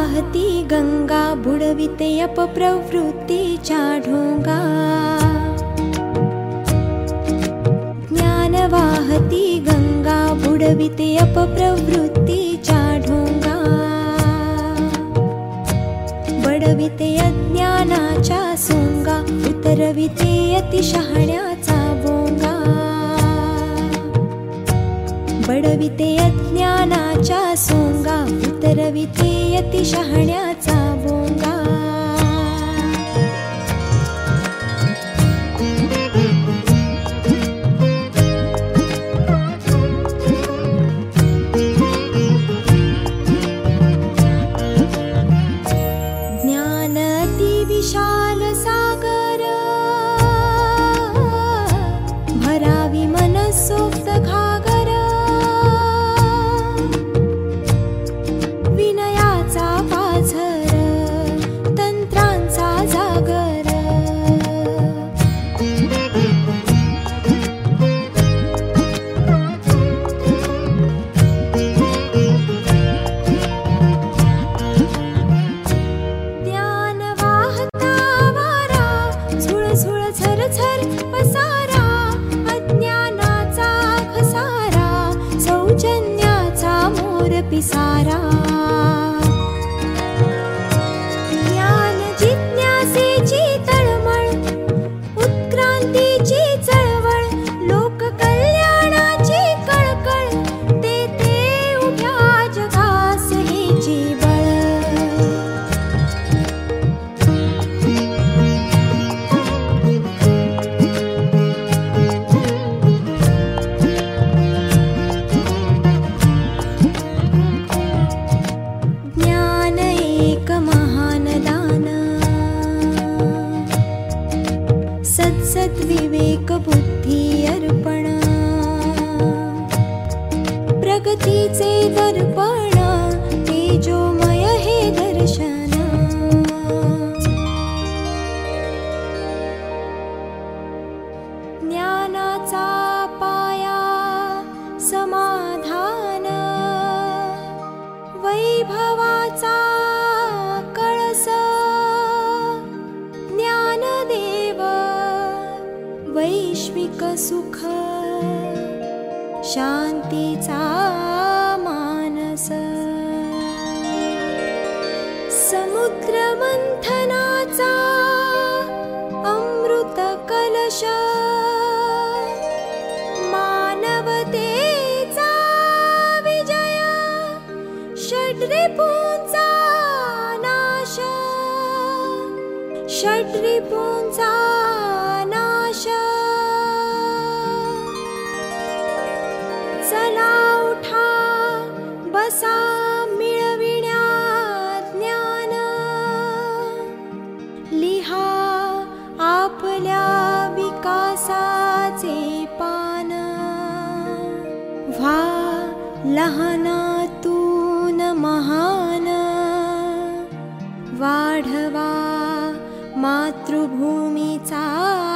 वाहती गंगा बुडविते अपप्रवृत्तीच्या ढोंगा. ज्ञान वाहती गंगा बुडविते अपप्रवृत्तीच्या ढोंगा. बडविते अज्ञानाच्या सोंगा उतरविते अतिशहाण्याचा बोंगा. बडविते अज्ञानाच्या सोंगा उतरविते अतिशहाण्याचा बोंगा. ज्ञान अति विशाल सागर भरावी मनसोक्त घागर. विनयाचा पाझर तंत्रांचा जागर. ज्ञान वाहता वारा झुळझुळ झरझर पसारा. अज्ञानाचा खसारा सौजन्याचा मोर पिसारा. ज्ञान जिज्ञासेची तळमळ उत्क्रांतीची चळवळ. लोककल्याणाची कळकळ देते उभ्या जगास हेची बळ. ज्ञान एक महान दान सत्सत विवेक बुद्धी अर्पण. प्रगतीचे दर्पण तेजोमय हे दर्शन. ज्ञानाचा पाया समाधान वैभवाचा कळस. ज्ञानदेव वैश्विक सुख शांतीचा मानस. समुद्र मंथनाचा अमृत कलश. मानवतेचा विजय षड्रिपूंचा नाश. षड्रिपूंचा नाश. चला उठा बसा मिळविण्या ज्ञान. लिहा आपल्या विकासाचे पान. व्हा लहानातून महान. वाढवा मातृभूमीचा